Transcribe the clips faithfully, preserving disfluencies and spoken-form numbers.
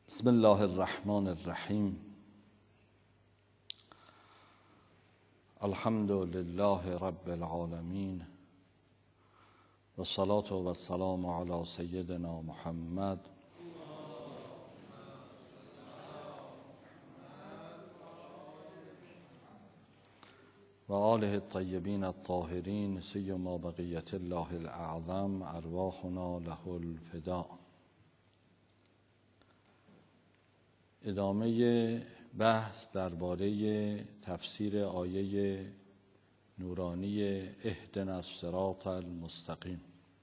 بسم الله الرحمن الرحیم. الحمد لله رب العالمین و الصلاة و السلام علی سیدنا محمد و آله الطیبین الطاهرین سیما بقیت الله الاعظم ارواحنا له الفداء. ادامه بحث درباره تفسیر آیه نورانی اهدنا الصراط المستقیم.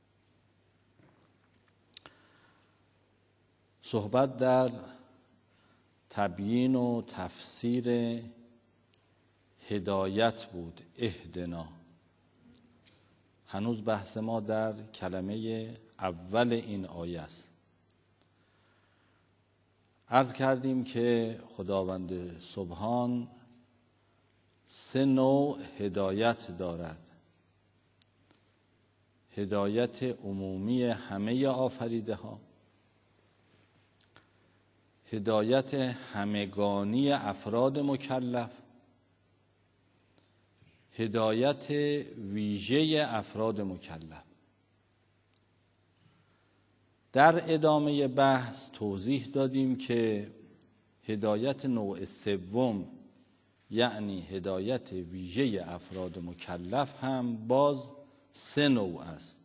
صحبت در تبیین و تفسیر هدایت بود. اهدنا، هنوز بحث ما در کلمه اول این آیه است. عرض کردیم که خداوند سبحان سه نوع هدایت دارد: هدایت عمومی همه آفریده ها، هدایت همگانی افراد مکلف، هدایت ویژه افراد مکلف. در ادامه بحث توضیح دادیم که هدایت نوع سوم، یعنی هدایت ویژه افراد مکلف، هم باز سه نوع است.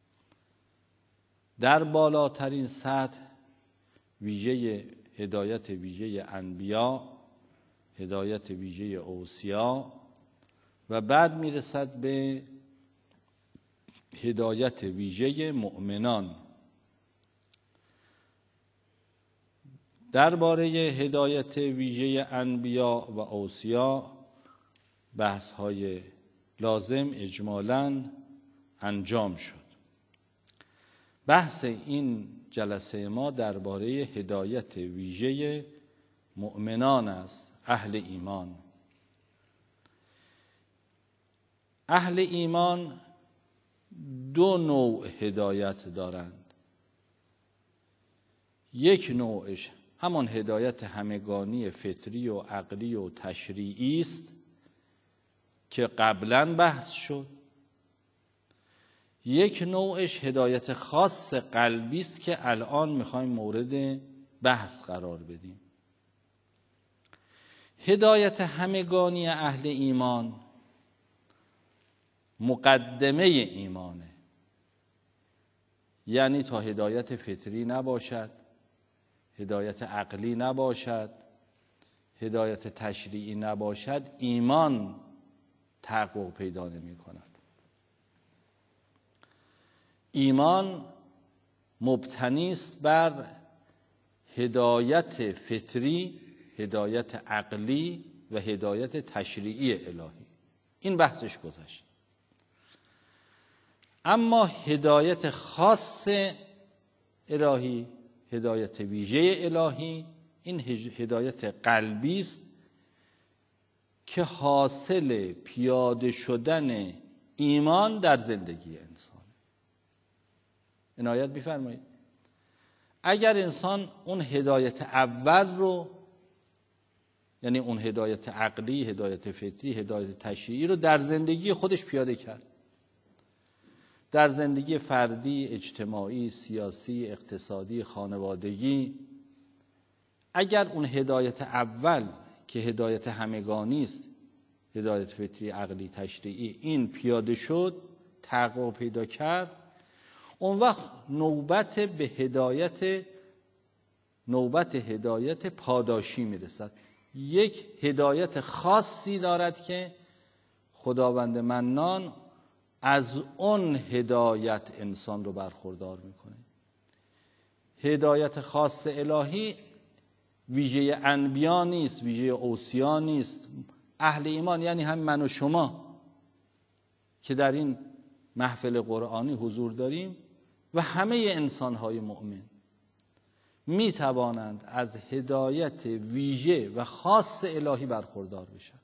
در بالاترین سطح ویژه هدایت ویژه انبیا، هدایت ویژه اوصیا، و بعد میرسد به هدایت ویژه مؤمنان. درباره هدایت ویژه انبیا و اوصیا بحث‌های لازم اجمالاً انجام شد. بحث این جلسه ما درباره هدایت ویژه مؤمنان است، اهل ایمان. اهل ایمان دو نوع هدایت دارند. یک نوعش همان هدایت همگانی فطری و عقلی و تشریعی است که قبلا بحث شد. یک نوعش هدایت خاص قلبی است که الان میخوایم مورد بحث قرار بدیم. هدایت همگانی اهل ایمان مقدمه ایمانه، یعنی تا هدایت فطری نباشد، هدایت عقلی نباشد، هدایت تشریعی نباشد، ایمان تحقق پیدا نمی کند. ایمان مبتنی است بر هدایت فطری، هدایت عقلی و هدایت تشریعی الهی. این بحثش گذشت. اما هدایت خاص الهی، هدایت ویژه الهی، این هدایت قلبی است که حاصل پیاده شدن ایمان در زندگی انسان. عنایت بفرمایید. اگر انسان اون هدایت اول رو، یعنی اون هدایت عقلی، هدایت فطری، هدایت تشریعی رو در زندگی خودش پیاده کرد، در زندگی فردی، اجتماعی، سیاسی، اقتصادی، خانوادگی، اگر اون هدایت اول که هدایت همگانی است، هدایت فطری، عقلی، تشریعی، این پیاده شد، تحقق پیدا کرد، اون وقت نوبت به هدایت نوبت هدایت پاداشی میرسد. یک هدایت خاصی دارد که خداوند منان از اون هدایت انسان رو برخوردار میکنه. هدایت خاص الهی ویژه انبیا نیست، ویژه اوصیا نیست. اهل ایمان یعنی هم من و شما که در این محفل قرآنی حضور داریم و همه انسان‌های مؤمن می توانند از هدایت ویژه و خاص الهی برخوردار بشن.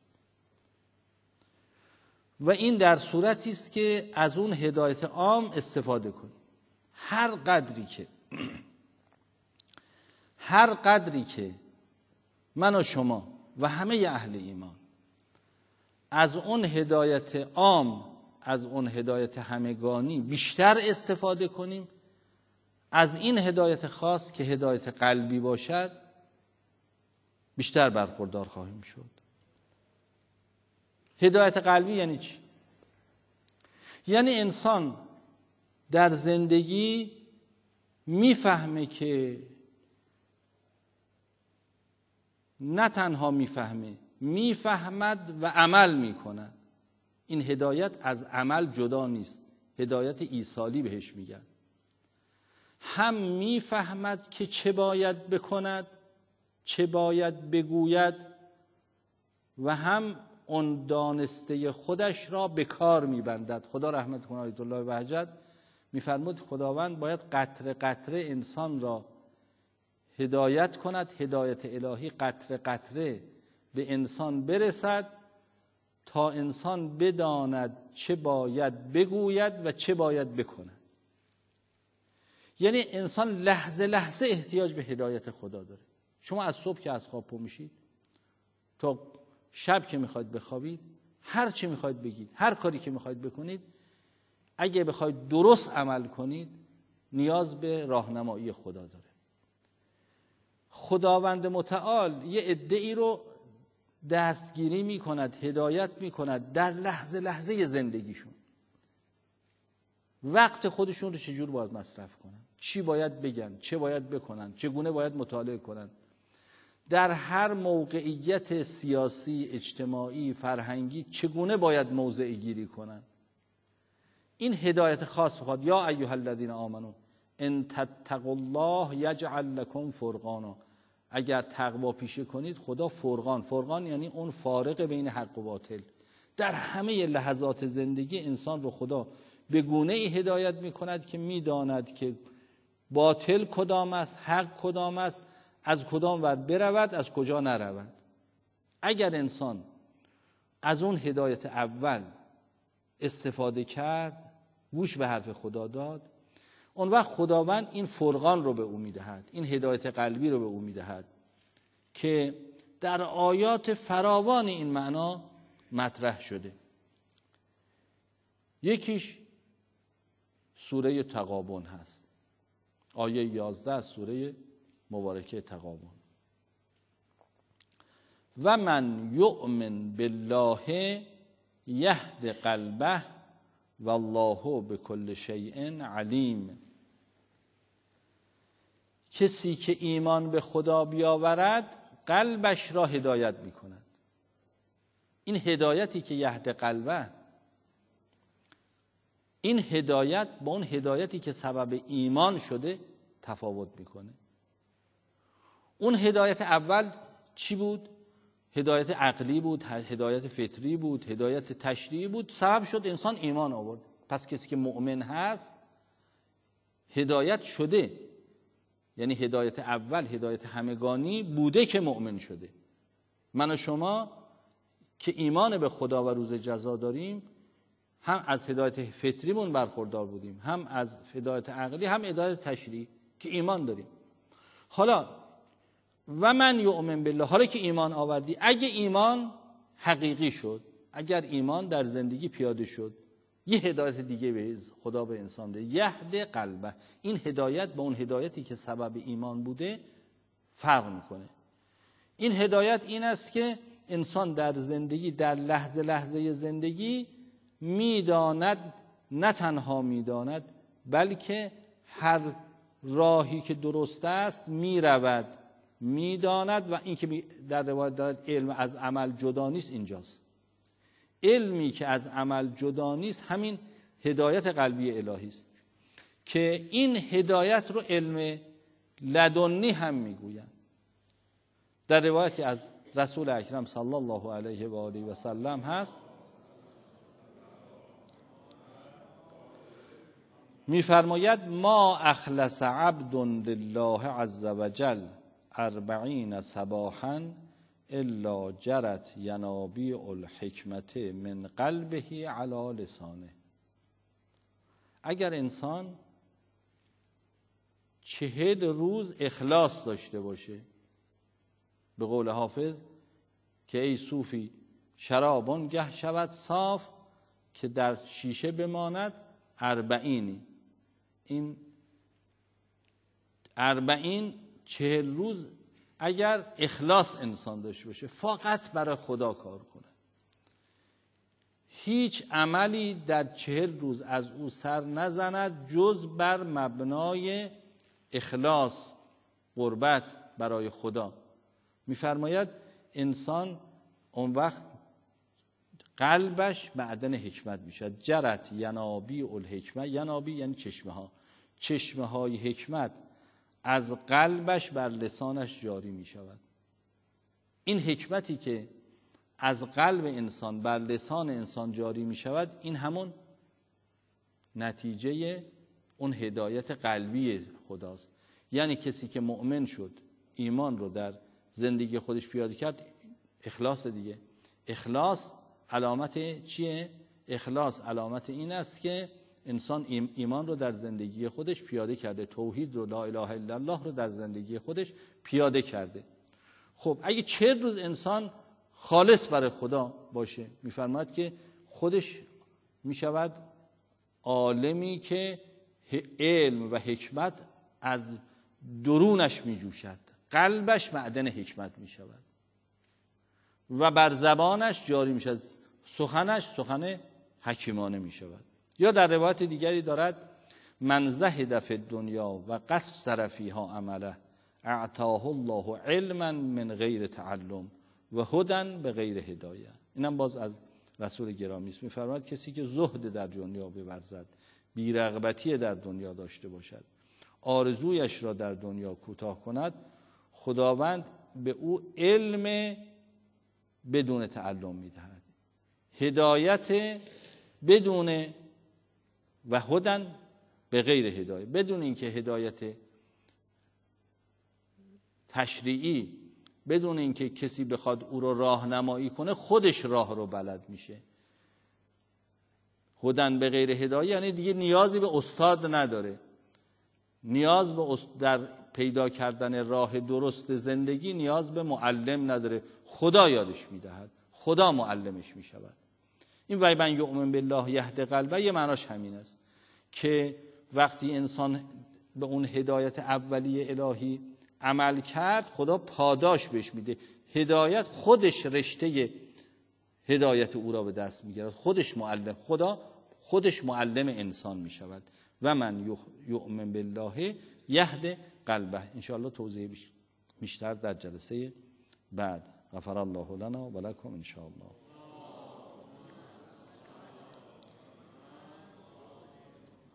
و این در صورتی است که از اون هدایت عام استفاده کنیم. هر قدری که هر قدری که من و شما و همه اهل ایمان از اون هدایت عام، از اون هدایت همگانی بیشتر استفاده کنیم، از این هدایت خاص که هدایت قلبی باشد بیشتر برخوردار خواهیم شد. هدایت قلبی یعنی چی؟ یعنی انسان در زندگی میفهمه که نه تنها میفهمه، میفهمد و عمل میکند. این هدایت از عمل جدا نیست، هدایت ایصالی بهش میگن. هم میفهمد که چه باید بکند، چه باید بگوید، و هم اون دانسته خودش را به کار میبندد. خدا رحمت کنه آیت الله بهجت میفرمود خداوند باید قطره قطره انسان را هدایت کند، هدایت الهی قطره قطره به انسان برسد تا انسان بداند چه باید بگوید و چه باید بکند. یعنی انسان لحظه لحظه احتیاج به هدایت خدا داره. شما از صبح که از خواب پا میشید تا شب که میخواید بخوابید، هر چی میخواید بگید، هر کاری که میخواید بکنید، اگه بخواید درست عمل کنید نیاز به راهنمایی خدا داره. خداوند متعال یه عده‌ای رو دستگیری میکند، هدایت میکند در لحظه لحظه زندگیشون. وقت خودشون رو چجور باید مصرف کنن، چی باید بگن، چه باید بکنن، چگونه باید مطالعه کنن، در هر موقعیت سیاسی، اجتماعی، فرهنگی چگونه باید موضع گیری کنن. این هدایت خاص بخواد. یا ایها الذین آمنو ان تتقوا الله یجعل لکم فرقانا. اگر تقوا پیشه کنید خدا فرقان، فرقان یعنی اون فارق بین حق و باطل. در همه لحظات زندگی انسان رو خدا به گونه ای هدایت می کند که می داند که باطل کدام است، حق کدام است، از کدام ور برود، از کجا نرود. اگر انسان از اون هدایت اول استفاده کرد، گوش به حرف خدا داد، اون وقت خداوند این فرقان رو به او میدهد، این هدایت قلبی رو به او میدهد که در آیات فراوان این معنا مطرح شده. یکیش سوره تغابن هست، آیه یازده از سوره مبارکه تغابن. و من یؤمن بالله یهد قلبه والله بكل شیء علیم. کسی که ایمان به خدا بیاورد قلبش را هدایت می کند. این هدایتی که یهد قلبه، این هدایت با اون هدایتی که سبب ایمان شده تفاوت میکنه. اون هدایت اول چی بود؟ هدایت عقلی بود، هدایت فطری بود، هدایت تشریعی بود، سبب شد انسان ایمان آورد. پس کسی که مؤمن هست هدایت شده، یعنی هدایت اول هدایت همگانی بوده که مؤمن شده. من و شما که ایمان به خدا و روز جزا داریم، هم از هدایت فطریمون برخوردار بودیم، هم از هدایت عقلی، هم هدایت تشریعی که ایمان داریم. حالا و من یؤمن بالله، حالا که ایمان آوردی، اگه ایمان حقیقی شد، اگر ایمان در زندگی پیاده شد، یه هدایت دیگه به خدا به انسان ده، یهد قلبه. این هدایت با اون هدایتی که سبب ایمان بوده فرق میکنه. این هدایت این است که انسان در زندگی، در لحظه لحظه زندگی میداند، نه تنها میداند بلکه هر راهی که درست است میرود، میداند. و این که در روایت دارد علم از عمل جدا نیست، اینجاست. علمی که از عمل جدا نیست همین هدایت قلبی الهی است که این هدایت رو علم لدنی هم میگویند. در روایتی از رسول اکرم صلی الله علیه و آله و سلم هست، میفرماید ما اخلص عبد لله عز وجل اربعین صباحا الا جرت ینابیع الحکمت من قلبه علی لسانه. اگر انسان چهل روز اخلاص داشته باشه. به قول حافظ که ای صوفی شرابان گه شود صاف، که در شیشه بماند اربعینی. این اربعین چهل روز اگر اخلاص انسان داشته باشه، فقط برای خدا کار کنه، هیچ عملی در چهل روز از او سر نزند جز بر مبنای اخلاص، قربت برای خدا. میفرماید انسان اون وقت قلبش معدن حکمت میشد. جرت ینابی الحکمت، ینابی یعنی چشمه ها، چشمه های حکمت از قلبش بر لسانش جاری می شود. این حکمتی که از قلب انسان بر لسان انسان جاری می شود، این همون نتیجه اون هدایت قلبی خداست. یعنی کسی که مؤمن شد، ایمان رو در زندگی خودش پیاده کرد، اخلاص دیگه. اخلاص علامت چیه؟ اخلاص علامت این است که انسان ایمان رو در زندگی خودش پیاده کرده، توحید رو، لا اله الا الله رو در زندگی خودش پیاده کرده. خب اگه چهل روز انسان خالص برای خدا باشه، میفرماید که خودش میشود عالمی که علم و حکمت از درونش میجوشد، قلبش معدن حکمت میشود و بر زبانش جاری میشود، سخنش سخن حکیمانه میشود. یا در روایت دیگری دارد من زهد فی الدنیا و قصر فیها عمله اعطاه الله علما من غیر تعلم و هدی به غیر هدایه. اینم باز از رسول گرامی است. میفرماید کسی که زهد در دنیا بورزد، بی‌رغبتی در دنیا داشته باشد، آرزویش را در دنیا کوتاه کند، خداوند به او علم بدون تعلم میدهد، هدایت بدون و هدن به غیر هدایه، بدون اینکه هدایت تشریعی، بدون اینکه کسی بخواد او رو راهنمایی کنه، خودش راه رو بلد میشه. هدن به غیر هدایه یعنی دیگه نیازی به استاد نداره، نیاز به در پیدا کردن راه درست زندگی نیاز به معلم نداره، خدا یادش میدهد، خدا معلمش میشود. این وای من یؤمن بالله یهد قلبه یه معناش همین است که وقتی انسان به اون هدایت اولیه الهی عمل کرد، خدا پاداش بهش میده. هدایت خودش رشته هدایت او را به دست میگیرد، خودش معلم، خدا خودش معلم انسان میشود. و من یؤمن بالله یهد قلبه. انشاءالله توضیح بیشتر در جلسه بعد. غفر الله لنا و لکم انشاءالله.